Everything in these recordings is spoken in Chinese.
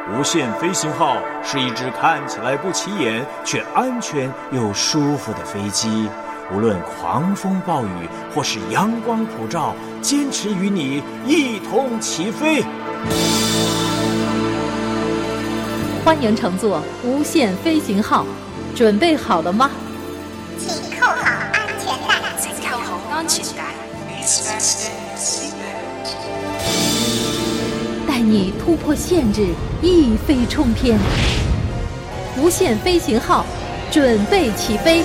无限飞行号是一只看起来不起眼却安全又舒服的飞机，无论狂风暴雨或是阳光普照，坚持与你一同起飞。 欢迎乘坐无限飞行号，准备好了吗？ 请扣好安全带。 请扣好安全帶。 带你突破限制，一飞冲天。无限飞行号，准备起飞。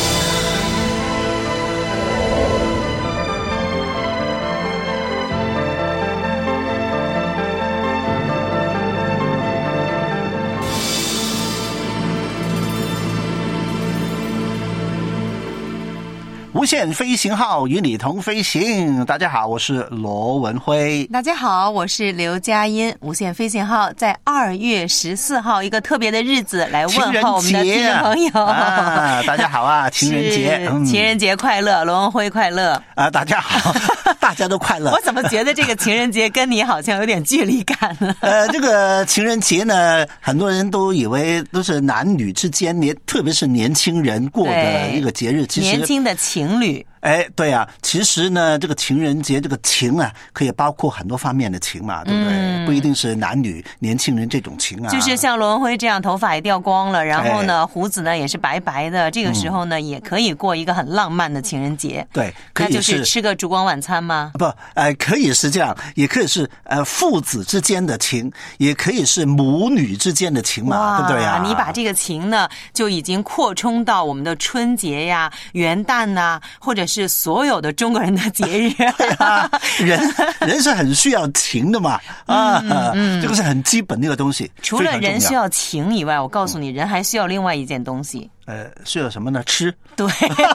无限飞行号与你同飞行。大家好，我是罗文辉。 大家好，我是刘佳音。无限飞行号在2月14号一个特别的日子来问候我们的听众朋友。 大家好啊，情人节， 情人节快乐，罗文辉快乐啊！大家好，大家都快乐。 我怎么觉得这个情人节跟你好像有点距离感呢？ 这个情人节呢，很多人都以为都是男女之间，特别是年轻人过的一个节日。其实年轻的情侣。 对啊，其实呢，这个情人节这个情啊，可以包括很多方面的情嘛，对不对？不一定是男女年轻人这种情啊。 就是像罗文辉这样，头发也掉光了，然后呢，胡子呢也是白白的，这个时候呢，也可以过一个很浪漫的情人节。 对，可以是， 那就是吃个烛光晚餐吗？ 不，可以是这样，也可以是父子之间的情，也可以是母女之间的情嘛，对不对啊？ 你把这个情呢，就已经扩充到我们的春节呀、元旦呐，或者是所有的中国人的节日。 对啊，人是很需要情的嘛，这个是很基本的一个东西。 除了人需要情以外，我告诉你，人还需要另外一件东西。 需要什么呢？吃。 对。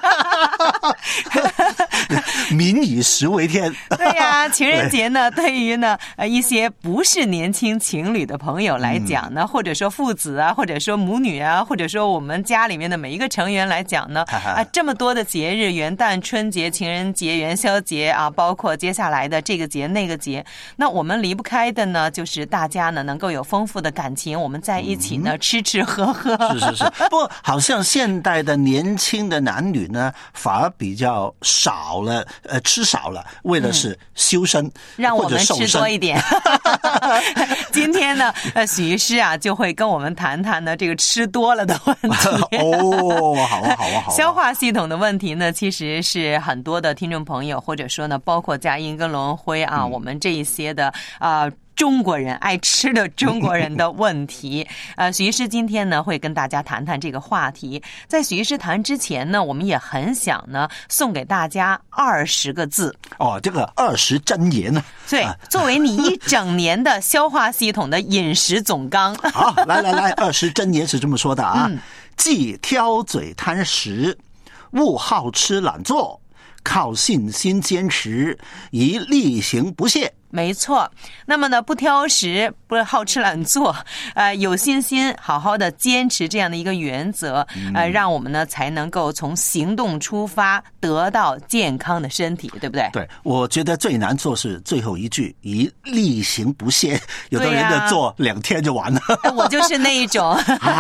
民以食为天。 对呀，情人节呢，对于呢一些不是年轻情侣的朋友来讲呢，或者说父子啊，或者说母女啊，或者说我们家里面的每一个成员来讲呢，这么多的节日，元旦、春节、情人节、元宵节啊，包括接下来的这个节那个节，那我们离不开的呢，就是大家呢能够有丰富的感情，我们在一起呢吃吃喝喝。 是。不过好像现代的年轻的男女呢，反而比较少了，吃少了，为的是修身， 让我们吃多一点。今天呢，许医师啊就会跟我们谈谈呢这个吃多了的问题。 好啊。 消化系统的问题呢，其实是很多的听众朋友，或者说呢，包括佳音跟罗文辉啊，我们这一些的中国人爱吃的中国人的问题。许医师今天呢会跟大家谈谈这个话题。在许医师谈之前呢，我们也很想呢送给大家20个字。 这个20箴言呢？ 对，作为你一整年的消化系统的饮食总纲。 好，来，20箴言是这么说的啊：忌挑嘴贪食，勿好吃懒做，靠信心坚持，宜力行不懈。 没错，那么呢，不挑食，不好吃懒做，有信心，好好的坚持这样的一个原则，让我们呢才能够从行动出发，得到健康的身体，对不对？ 对，我觉得最难做是最后一句，宜力行不懈。有的人的做2天就完了， 我就是那一种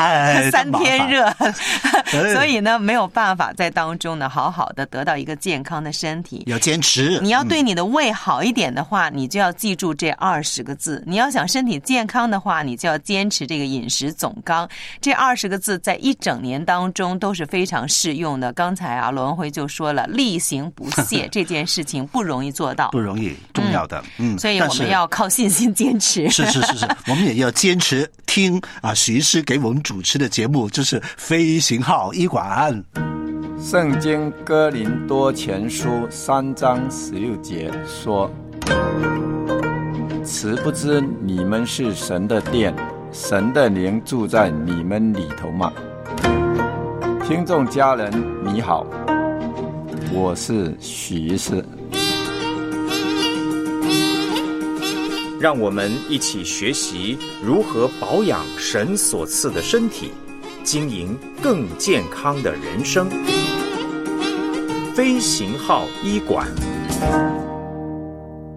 3天热，所以呢没有办法在当中呢好好的得到一个健康的身体。 要坚持， 你要对你的胃好一点的话，你就要记住这20个字。你要想身体健康的话，你就要坚持这个饮食总纲。这20个字在一整年当中都是非常适用的。刚才啊，罗文辉就说了，力行不懈这件事情不容易做到， 不容易，重要的。 所以我们要靠信心坚持。 是，我们也要坚持听许医师给我们主持的节目，就是飞行号医馆。 圣经哥林多前书3章16节说，此不知你们是神的殿，神的灵住在你们里头吗？听众家人你好，我是许医师。 让我们一起学习如何保养神所赐的身体，经营更健康的人生。飞行号医馆。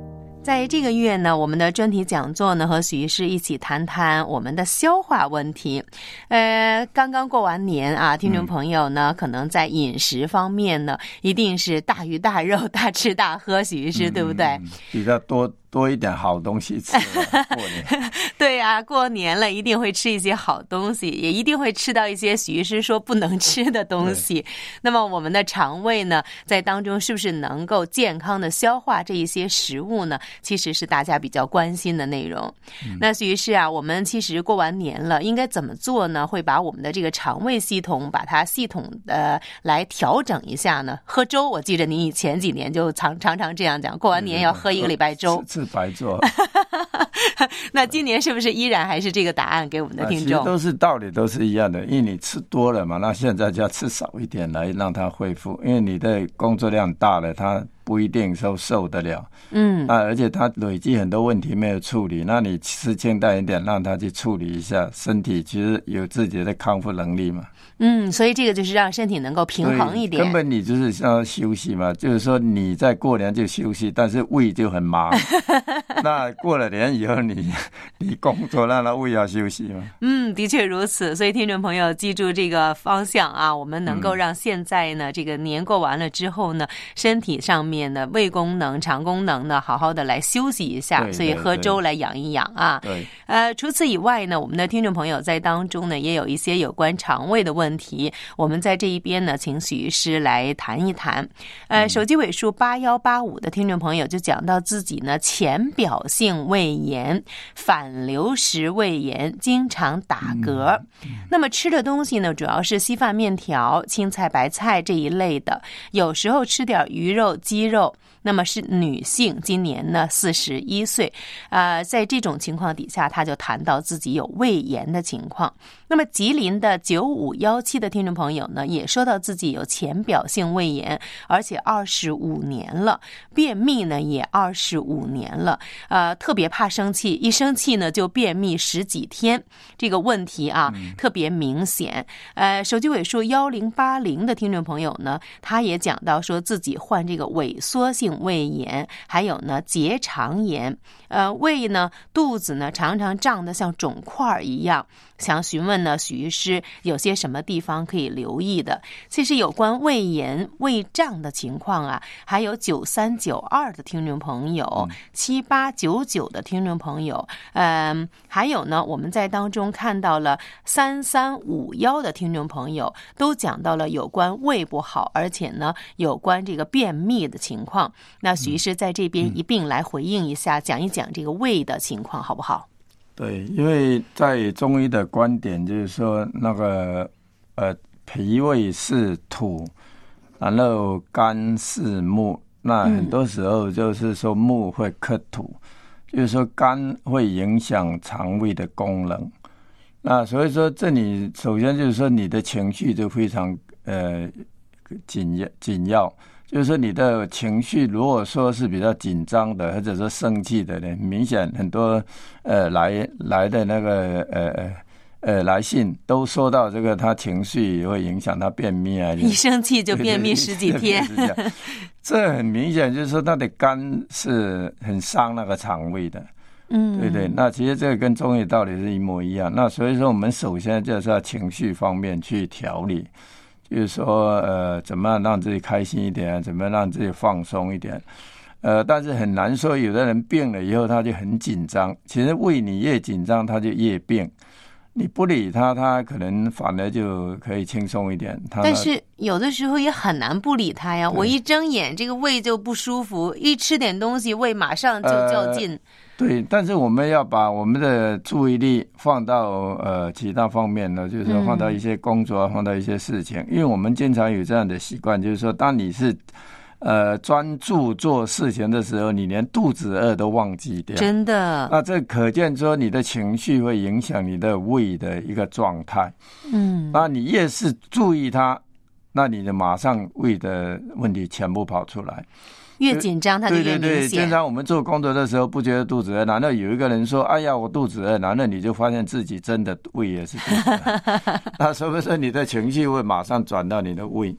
在这个月呢，我们的专题讲座呢和许医师一起谈谈我们的消化问题。刚刚过完年啊，听众朋友呢，可能在饮食方面呢，一定是大鱼大肉、大吃大喝，许医师对不对？ 比较多一点好东西吃过年。 对啊，过年了一定会吃一些好东西，也一定会吃到一些许医师说不能吃的东西。那么我们的肠胃呢，在当中是不是能够健康的消化这一些食物呢？其实是大家比较关心的内容。那许医师啊，我们其实过完年了，应该怎么做呢？会把我们的这个肠胃系统，把它系统的来调整一下呢？喝粥，我记得您以前几年就常这样讲，过完年要喝1个礼拜粥， 吃白粥。 那今年是不是依然还是这个答案给我们的听众？ 其实都是道理都是一样的，因为你吃多了嘛，那现在就要吃少一点来让它恢复，因为你的工作量大了，它不一定受得了。而且它累积很多问题没有处理，那你吃清淡一点，让它去处理一下，身体其实有自己的康复能力嘛。 所以这个就是让身体能够平衡一点。 根本你就是要休息嘛，就是说你在过年就休息，但是胃就很忙。那过了年以后你工作，让它胃要休息嘛。 的确如此。所以听众朋友记住这个方向啊，我们能够让现在呢，这个年过完了之后呢，身体上面的胃功能、肠功能呢，好好的来休息一下。所以喝粥来养一养啊。 对。 除此以外呢，我们的听众朋友在当中呢，也有一些有关肠胃的问题，我们在这一边呢，请许医师来谈一谈。手机尾数8185的听众朋友就讲到自己呢，浅表性胃炎、反流食胃炎，经常打嗝。那么吃的东西呢，主要是稀饭、面条、青菜、白菜这一类的，有时候吃点鱼肉、鸡肉。那么是女性，今年呢41岁，在这种情况底下，她就谈到自己有胃炎的情况。那么吉林的9517的听众朋友呢，也说到自己有浅表性胃炎，而且25年了，便秘呢也25年了，特别怕生气，一生气呢就便秘10几天，这个问题啊特别明显。手机尾数1080的听众朋友呢，他也讲到说自己患这个萎缩性胃炎，还有呢结肠炎，胃呢肚子呢常常胀得像肿块一样，想询问呢许医师有些什么地方可以留意的。其实有关胃炎、胃胀的情况啊，还有9392的听众朋友，7899的听众朋友，还有呢我们在当中看到了3351的听众朋友，都讲到了有关胃不好，而且呢有关这个便秘的情况。那许医师在这边一并来回应一下，讲一讲这个胃的情况好不好？ 对，因为在中医的观点就是说，那个脾胃是土，然后肝是木，那很多时候就是说木会克土，就是说肝会影响肠胃的功能。那所以说这里首先就是说你的情绪就非常紧要。就是说你的情绪如果说是比较紧张的，或者说生气的人，明显很多来的那个来信都说到这个，他情绪会影响他便秘啊， 一生气就便秘10几天。 这很明显就是说他的肝是很伤那个肠胃的。对对，那其实这个跟中医道理是一模一样。那所以说我们首先就是要情绪方面去调理，就是说怎么样让自己开心一点，怎么样让自己放松一点。但是很难说，有的人病了以后他就很紧张，其实胃你越紧张他就越病，你不理他，他可能反而就可以轻松一点。 但是有的时候也很难不理他呀，我一睁眼这个胃就不舒服，一吃点东西胃马上就较劲。 对，但是我们要把我们的注意力放到其他方面呢，就是说放到一些工作，放到一些事情，因为我们经常有这样的习惯，就是说当你是专注做事情的时候，你连肚子饿都忘记掉。真的。那这可见说你的情绪会影响你的胃的一个状态。那你越是注意它，那你的马上胃的问题全部跑出来。 越紧张它就越明显。 对对对，经常我们做工作的时候不觉得肚子饿，然后有一个人说哎呀我肚子饿，然后你就发现自己真的胃也是肚子饿。那所以说你的情绪会马上转到你的胃。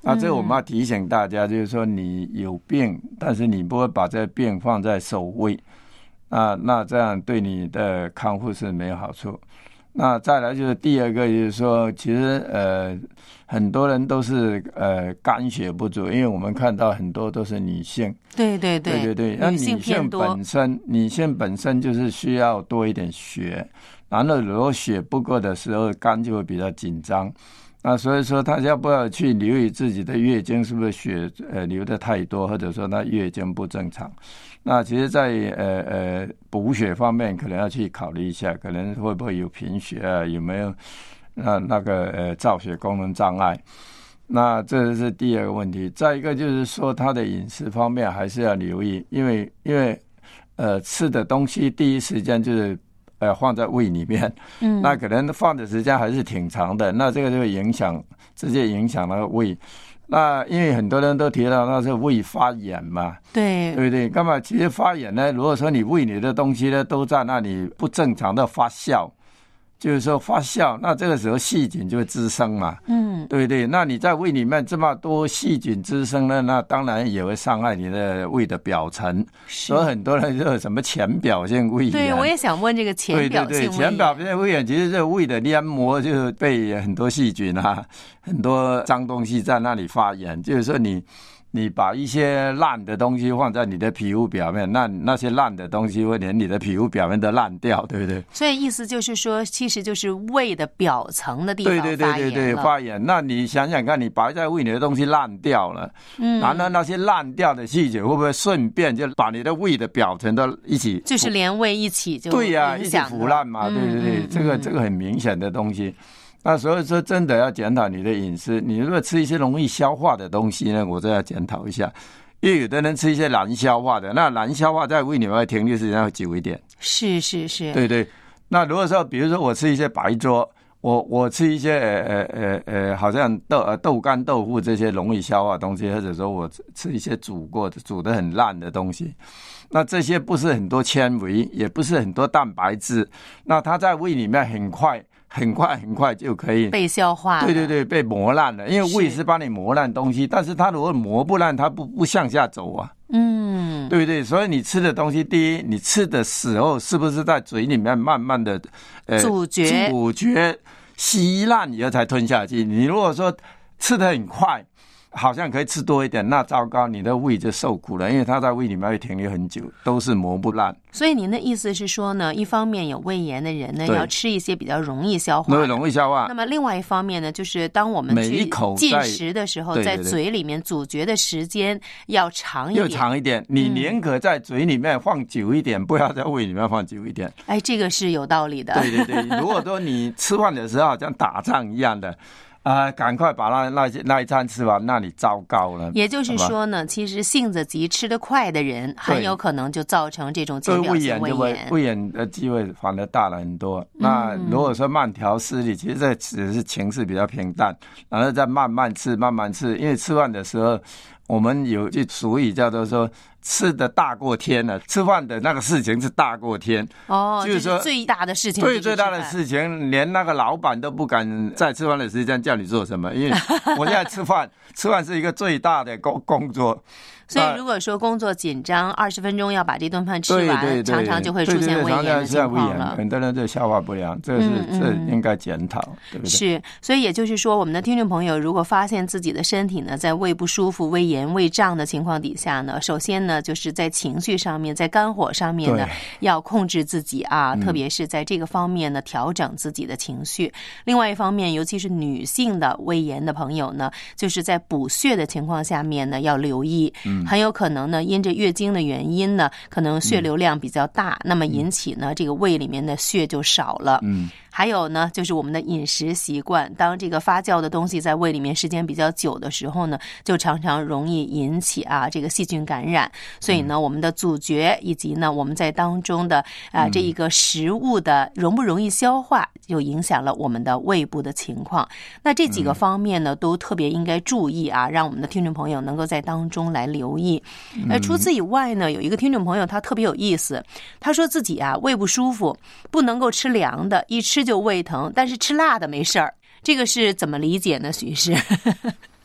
这个我们要提醒大家，就是说你有病，但是你不会把这个病放在首位，那这样对你的康复是没有好处。那再来就是第二个，就是说其实很多人都是肝血不足，因为我们看到很多都是女性。 对， 那女性本身就是需要多一点血，然后如果血不够的时候，肝就会比较紧张。那所以说他要不要去留意自己的月经是不是血流的太多，或者说他月经不正常。那其实在补血方面可能要去考虑一下，可能会不会有贫血啊，有没有那个造血功能障碍。那这是第二个问题。再一个就是说他的饮食方面还是要留意，因为吃的东西第一时间就是放在胃里面，那可能放的时间还是挺长的，那这个就会直接影响那个胃。那因为很多人都提到那是胃发炎嘛，对不对？干嘛？其实发炎呢，如果说你胃里的东西呢都在那里不正常的发酵，就是说发酵，那这个时候细菌就会滋生嘛，对不对？那你在胃里面这么多细菌滋生呢，那当然也会伤害你的胃的表层。所以很多人就有什么浅表性胃炎。 对，我也想问这个浅表性胃炎。 对，浅表性胃炎其实这胃的黏膜就被很多细菌很多脏东西在那里发炎，就是说你把一些烂的东西放在你的皮肤表面，那些烂的东西会连你的皮肤表面都烂掉，对不对？ 所以意思就是说，其实就是胃的表层的地方发炎了。 对，发炎。那你想想看，你摆在胃里的东西烂掉了，然后那些烂掉的细菌会不会顺便就把你的胃的表层都一起， 就是连胃一起就对呀，一起腐烂嘛，对，这个很明显的东西。那所以说真的要检讨你的饮食，你如果吃一些容易消化的东西呢，我就要检讨一下。因为有的人吃一些难消化的，那难消化在胃里面停留时间会久一点。 是。 对。那如果说比如说我吃一些白粥，我吃一些好像豆干豆腐这些容易消化的东西，或者说我吃一些煮得很烂的东西，那这些不是很多纤维，也不是很多蛋白质，那它在胃里面很快就可以被消化。 对，被磨烂了。因为胃是帮你磨烂东西，但是它如果磨不烂，它不向下走啊。对不对？所以你吃的东西，第一，你吃的时候是不是在嘴里面慢慢的咀嚼吸烂以后才吞下去？你如果说吃得很快，好像可以吃多一点，那糟糕，你的胃就受苦了，因为它在胃里面会停留很久，都是磨不烂。 所以您的意思是说呢，一方面有胃炎的人呢，要吃一些比较容易消化， 容易消化。 那么另外一方面呢，就是当我们去进食的时候，在嘴里面咀嚼的时间要长一点。你宁可在嘴里面放久一点，不要在胃里面放久一点。这个是有道理的。 对。如果说你吃饭的时候像打仗一样的。赶快把那一餐吃完，那你糟糕了。 也就是说呢，其实性子急、吃得快的人，很有可能就造成这种浅表性胃炎。 胃炎的机会反而大了很多。那如果说慢条斯理，其实这只是情绪比较平淡，然后再慢慢吃，因为吃饭的时候，我们有句俗语叫做说。吃的大过天了，吃饭的那个事情是大过天就是说最大的事情， 最大的事情，连那个老板都不敢在吃饭的时间叫你做什么，因为我现在吃饭是一个最大的工作。 所以如果说工作紧张，20分钟要把这顿饭吃完，常常就会出现胃炎的情况了。 很多人就消化不良，这应该检讨，对不对？ 是，所以也就是说，我们的听众朋友如果发现自己的身体呢在胃不舒服、胃炎、胃胀的情况底下呢，首先呢就是在情绪上面，在肝火上面呢要控制自己特别是在这个方面呢调整自己的情绪。另外一方面，尤其是女性的胃炎的朋友呢，就是在补血的情况下面呢要留意。很有可能呢，因着月经的原因呢，可能血流量比较大，那么引起呢这个胃里面的血就少了。还有呢，就是我们的饮食习惯，当这个发酵的东西在胃里面时间比较久的时候呢，就常常容易引起这个细菌感染。所以呢，我们的咀嚼以及呢我们在当中的这一个食物的容不容易消化，就影响了我们的胃部的情况。那这几个方面呢，都特别应该注意让我们的听众朋友能够在当中来留意。除此以外呢，有一个听众朋友他特别有意思，他说自己胃不舒服，不能够吃凉的，一吃就胃疼，但是吃辣的没事儿。这个是怎么理解呢，许医师？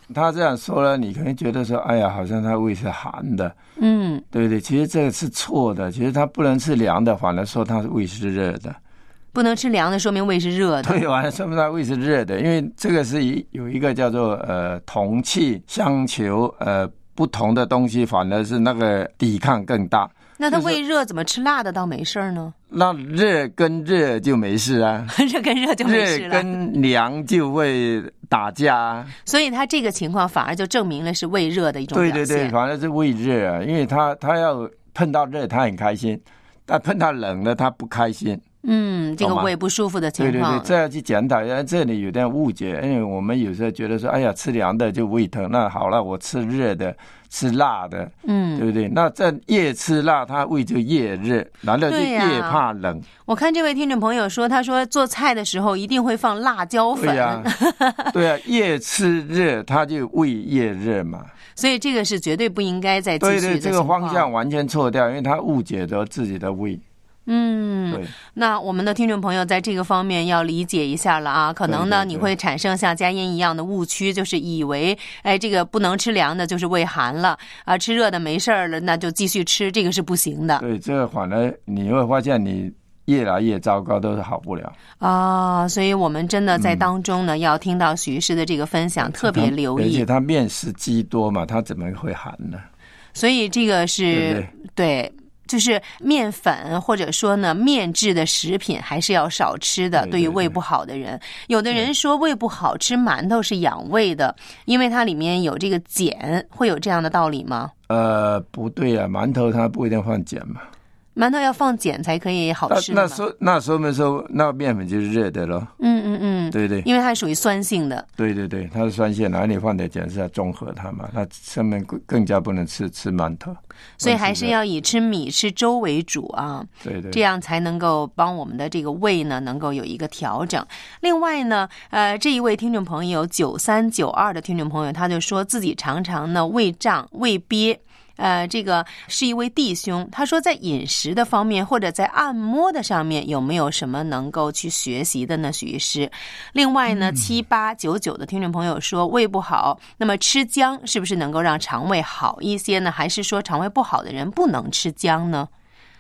他这样说了，你可能觉得说，哎呀，好像他胃是寒的，对不对？其实这个是错的，其实他不能吃凉的，反而说他胃是热的。 不能吃凉的，说明胃是热的。 对，完了说明他胃是热的，因为这个是有一个叫做同气相求，不同的东西反而是那个抵抗更大。 那他胃热怎么吃辣的倒没事呢？ 那热跟热就没事啊， 热跟热就没事了， 热跟凉就会打架啊。 所以他这个情况反而就证明了是胃热的一种表现。 对对对，反而是胃热啊，因为他要碰到热他很开心，但碰到冷了他不开心。 这个胃不舒服的情况， 对对对，这要去检讨。这里有点误解，因为我们有时候觉得说，哎呀，吃凉的就胃疼，那好了，我吃热的，吃辣的，对不对？那这越吃辣，他胃就越热，然后就越怕冷。 我看这位听众朋友说，他说做菜的时候一定会放辣椒粉。 对啊，越吃热，他就胃越热嘛。 所以这个是绝对不应该再继续的情况。 对对，这个方向完全错掉，因为他误解了自己的胃。 对，那我们的听众朋友在这个方面要理解一下了啊，可能呢你会产生像佳音一样的误区，就是以为这个不能吃凉的就是胃寒了啊，吃热的没事了，那就继续吃，这个是不行的。 对，这个反而你会发现你越来越糟糕，都是好不了啊。所以我们真的在当中呢，要听到徐师的这个分享，特别留意。 而且他面食极多嘛，他怎么会寒呢？ 所以这个是对。就是面粉或者说呢面制的食品还是要少吃的，对于胃不好的人。有的人说胃不好吃馒头是养胃的，因为它里面有这个碱，会有这样的道理吗？ 不对啊，馒头它不一定放碱嘛。 馒头要放碱才可以好吃。 那说明说那面粉就是热的咯。对对， 因为它属于酸性的。对对对，它是酸性，然后你放点碱是要中和它嘛，那上面更加不能吃馒头。 所以还是要以吃米吃粥为主啊。 对对， 这样才能够帮我们的这个胃呢能够有一个调整。另外呢这一位听众朋友9392的听众朋友，他就说自己常常呢胃胀胃憋。这个是一位弟兄，他说在饮食的方面或者在按摩的上面有没有什么能够去学习的呢？许医师。另外呢7899的听众朋友说胃不好，那么吃姜是不是能够让肠胃好一些呢？还是说肠胃不好的人不能吃姜呢？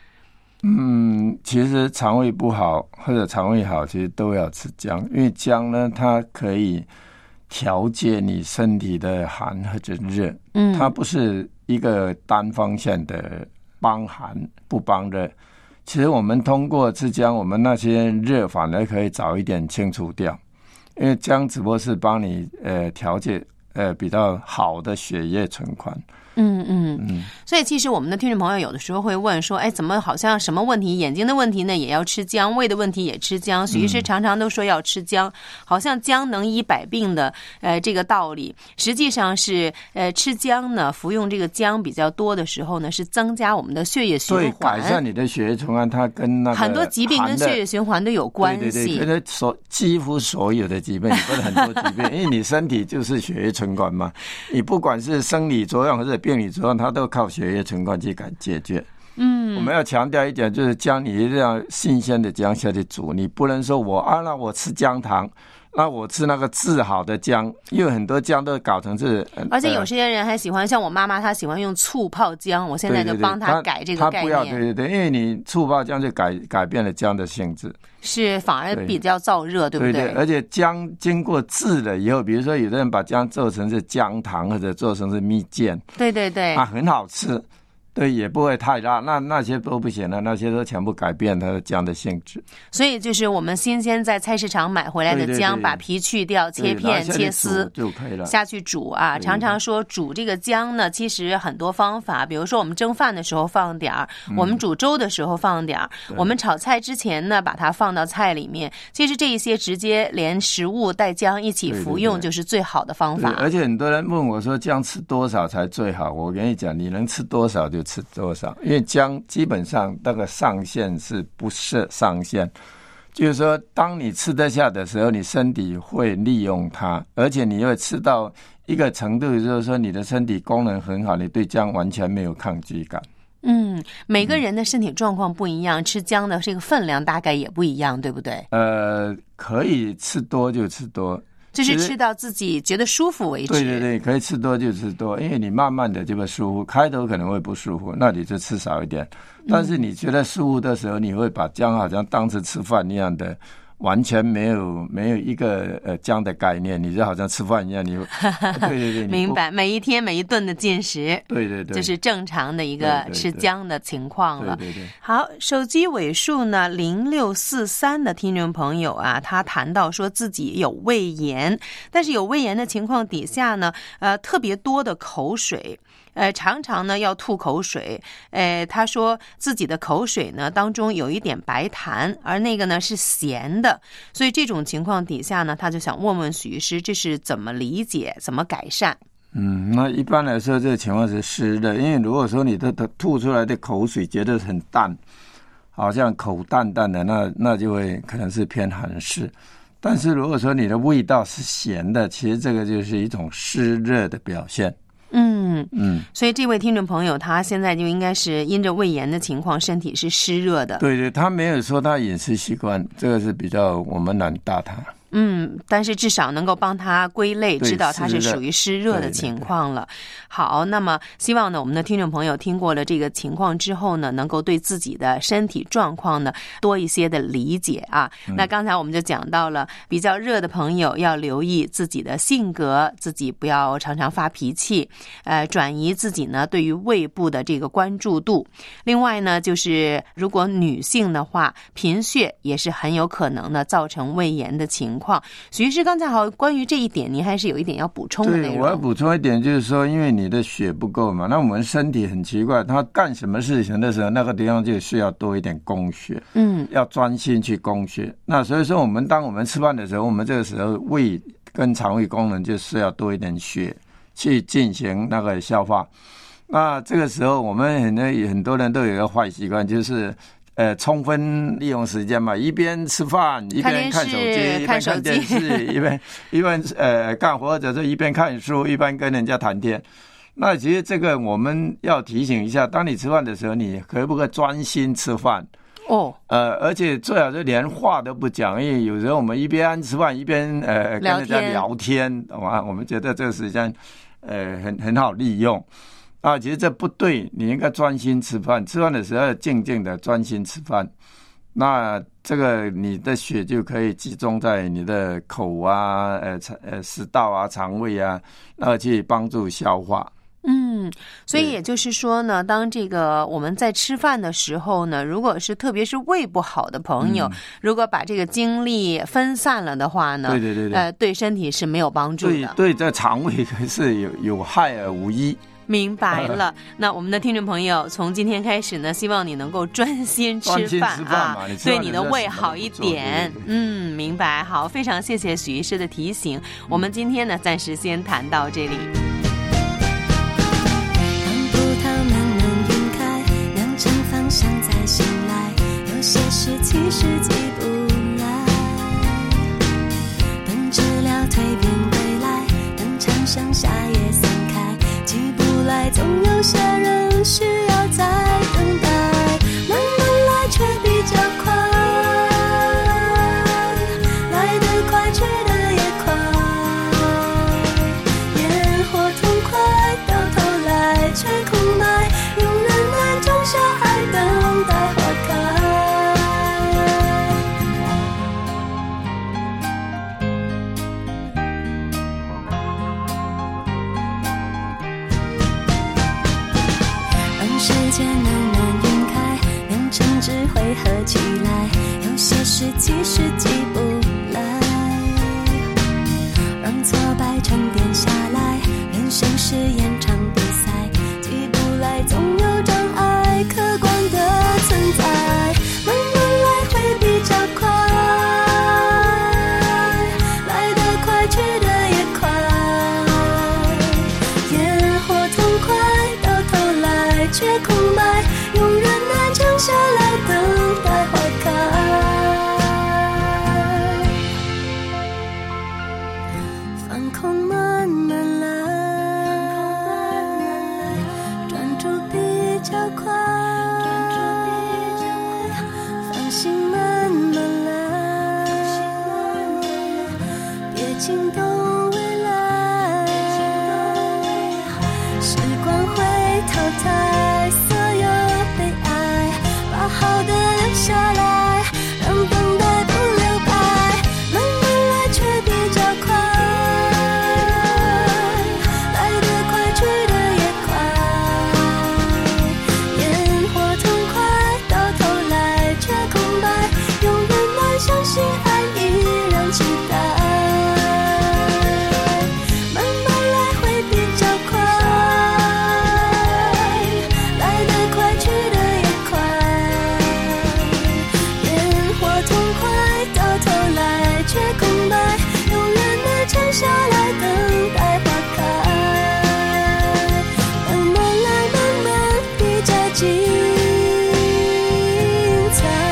其实肠胃不好或者肠胃好，其实都要吃姜，因为姜呢它可以调节你身体的寒或者热，它不是一个单方向的帮寒不帮热。其实我们通过吃姜，我们那些热反而可以早一点清除掉，因为姜只不过是帮你调节比较好的血液循环。 所以其实我们的听众朋友有的时候会问说，怎么好像什么问题，眼睛的问题呢也要吃姜，胃的问题也吃姜，许医师常常都说要吃姜，好像姜能医百病的这个道理，实际上是吃姜呢，服用这个姜比较多的时候呢，是增加我们的血液循环， 对，改善你的血液循环，它跟那个很多疾病跟血液循环都有关系。 对对对，几乎所有的疾病，不是很多疾病，因为你身体就是血液循环嘛，你不管是生理作用或者病理作用，它都靠血液循环去解决。我们要强调一点，就是姜你一定要新鲜的姜下去煮，你不能说那我吃姜糖，那我吃那个治好的姜，因为很多姜都搞成是， 而且有些人还喜欢，像我妈妈，她喜欢用醋泡姜，我现在就帮她改这个概念。 她不要，对对对，因为你醋泡姜就改变了姜的性质， 是反而比较燥热，对不对？ 对对，而且姜经过制了以后，比如说有的人把姜做成是姜糖，或者做成是蜜饯， 对对对， 很好吃。对，也不会太辣，那些都不行了，那些都全部改变它的姜的性质。 所以就是我们新鲜在菜市场买回来的姜，对对对，把皮去掉，切片切丝就可以了， 下去煮啊。对对对，常常说煮这个姜呢，其实很多方法，比如说我们蒸饭的时候放点儿，我们煮粥的时候放点儿，我们炒菜之前呢把它放到菜里面。其实这一些直接连食物带姜一起服用就是最好的方法。 对对对，而且很多人问我说姜吃多少才最好，我跟你讲，你能吃多少就吃多少，因为姜基本上那个上限是不设上限，就是说当你吃得下的时候，你身体会利用它，而且你会吃到一个程度，就是说你的身体功能很好，你对姜完全没有抗拒感。 每个人的身体状况不一样，吃姜的这个分量大概也不一样，对不对？ 可以吃多就吃多， 就是吃到自己觉得舒服为止。 对对对，可以吃多就吃多，因为你慢慢的就会舒服，开头可能会不舒服，那你就吃少一点。但是你觉得舒服的时候，你会把姜好像当成吃饭一样的，完全没有一个姜的概念，你就好像吃饭一样，你对对对， 明白，每一天每一顿的进食， 对对对， 就是正常的一个吃姜的情况了。 对对对。 好，手机尾数呢0643的听众朋友啊，他谈到说自己有胃炎，但是有胃炎的情况底下呢，特别多的口水。常常呢要吐口水，他说自己的口水呢当中有一点白痰，而那个呢是咸的，所以这种情况底下呢，他就想问问许医师，这是怎么理解，怎么改善？ 那一般来说这个情况是湿的，因为如果说你的吐出来的口水觉得很淡，好像口淡淡的，那就会可能是偏寒湿。但是如果说你的味道是咸的，其实这个就是一种湿热的表现。所以这位听众朋友他现在就应该是因着胃炎的情况，身体是湿热的。对对，他没有说他饮食习惯，这个是比较我们难大他。 但是至少能够帮他归类，知道他是属于湿热的情况了。好，那么希望呢我们的听众朋友听过了这个情况之后呢，能够对自己的身体状况呢多一些的理解啊。那刚才我们就讲到了比较热的朋友要留意自己的性格，自己不要常常发脾气，转移自己呢对于胃部的这个关注度。另外呢，就是如果女性的话，贫血也是很有可能呢造成胃炎的情况。许医师刚才好关于这一点您还是有一点要补充的内容。 对，我要补充一点，就是说因为你的血不够嘛，那我们身体很奇怪，他干什么事情的时候那个地方就需要多一点供血，要专心去供血。那所以说当我们吃饭的时候，我们这个时候胃跟肠胃功能就是要多一点血去进行那个消化。那这个时候我们很多人都有一个坏习惯，就是充分利用时间嘛，一边吃饭一边看手机，一边看电视，一边干活，或者是一边看书，一边跟人家谈天。那其实这个我们要提醒一下，当你吃饭的时候，你可不可以专心吃饭？而且最好是连话都不讲，因为有时候我们一边吃饭一边跟人家聊天，我们觉得这个时间很好利用。其实这不对，你应该专心吃饭，吃饭的时候要静静的专心吃饭，那这个你的血就可以集中在你的口啊、食道啊、肠胃啊，去帮助消化。 所以也就是说呢，当这个我们在吃饭的时候呢，如果是特别是胃不好的朋友，如果把这个精力分散了的话呢，对身体是没有帮助的。 对，这肠胃是有害而无益。 明白了。那我们的听众朋友，从今天开始呢，希望你能够专心吃饭啊，对你的胃好一点。明白。好，非常谢谢许医师的提醒。我们今天呢，暂时先谈到这里。 想再醒来，有些事其实记不来。等治疗蜕变归来，等长相夏夜散开，记不来，总有些人需要再等待。慢慢来却比较快，来得快去得也快，烟火痛快，到头来却空白，用忍耐种下爱，等待花开。让时间慢慢晕开，让争执汇合起来，有些事其实记不来，让挫败沉淀下来，人生是演场比赛，记不来，总有障碍客观的存在，慢慢来会比较快，来得快去得也快，烟火痛快，到头来却空白，用忍耐撑下来，等待花开。 心动未来，时光会淘汰所有悲哀，把好的留下来，让等待不留白，慢慢来却比较快，来得快去得也快，烟火痛快，到头来却空白，永远难相信爱依然期待，慢慢来会比较快，来得快去得也快，烟火痛快，到头来却空白，永远的沉下来等待花开，慢慢来慢慢比较精彩。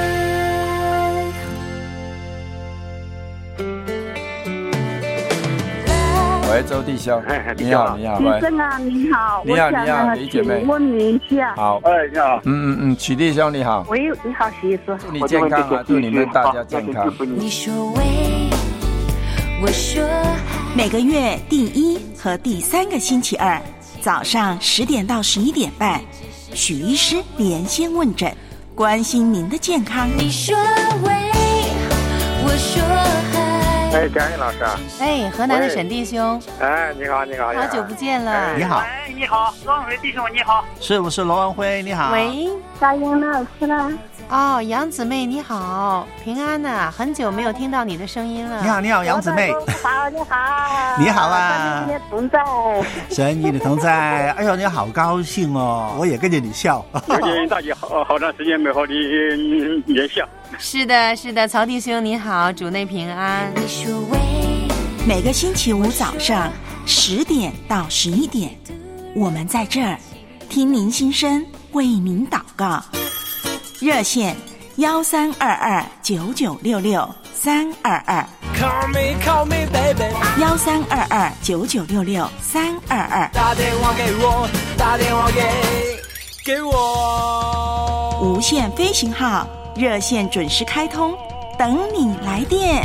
喂，周弟兄，你好，你好，喂， 先生啊，你好， 你好我想你好李姐妹请问你一下。 好， 你好， 曲弟兄你好， 喂，你好，徐医师。 祝你健康啊，祝你们大家健康。 你说喂，我说嗨， 每个月第1和第3个星期二早上10点到11点半，许医师连线问诊，关心您的健康。 你说喂，我说嗨。 佳音老师啊。 河南的沈弟兄。 你好，你好， 好久不见了。 你好。 你好，罗文辉弟兄，你好。 是不是罗文辉？你好。 喂， 佳音老师啦。 哦，杨姊妹你好，平安呐，很久没有听到你的声音了。 你好，你好，杨姊妹。 好，你好。 你好啊。 神与你同在。 神与你同在。哎呦，你好高兴哦，我也跟着你笑。 有点大姐好长时间没和你联系。 是的，是的，曹弟兄你好，主内平安。 你说喂， 每个星期五早上10点到11点，我们在这儿听您心声，为您祷告。热线13229966 322 Call me baby 13229966 322， 打电话给我，打电话给我。 无限飞行号热线准时开通，等你来电。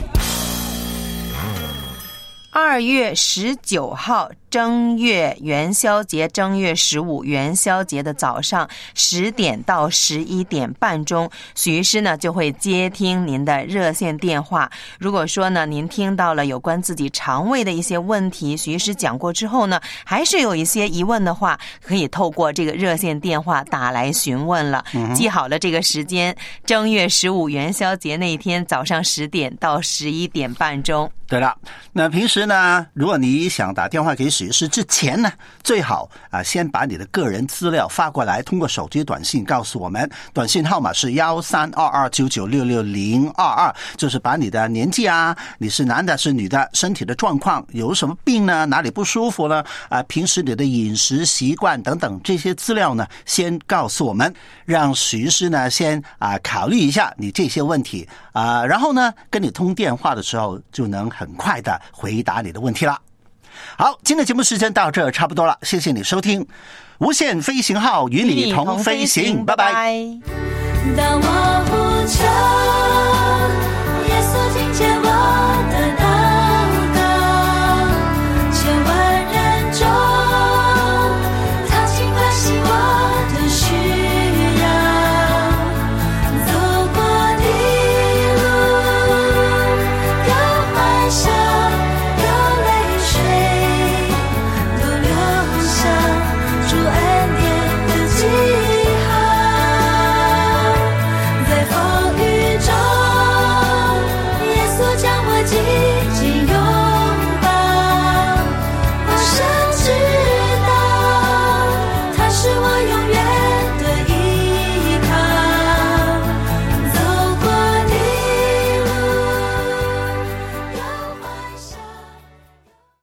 2月19号正月元宵节，正月15元宵节的早上10点到11点半钟，许医师呢就会接听您的热线电话。如果说呢您听到了有关自己肠胃的一些问题，许医师讲过之后呢，还是有一些疑问的话，可以透过这个热线电话打来询问了。记好了这个时间，正月15元宵节那一天早上10点到11点半钟。 对了，那平时呢，如果你想打电话给许医师之前呢，最好先把你的个人资料发过来，通过手机短信告诉我们，短信号码是1322996622，就是把你的年纪啊，你是男的是女的，身体的状况，有什么病呢，哪里不舒服呢，平时你的饮食习惯等等这些资料呢，先告诉我们，让许医师呢先考虑一下你这些问题然后呢跟你通电话的时候就能很快的回答你的问题了。好，今天的节目时间到这差不多了，谢谢你收听无限飞行号与你同飞行，拜拜。 当我不成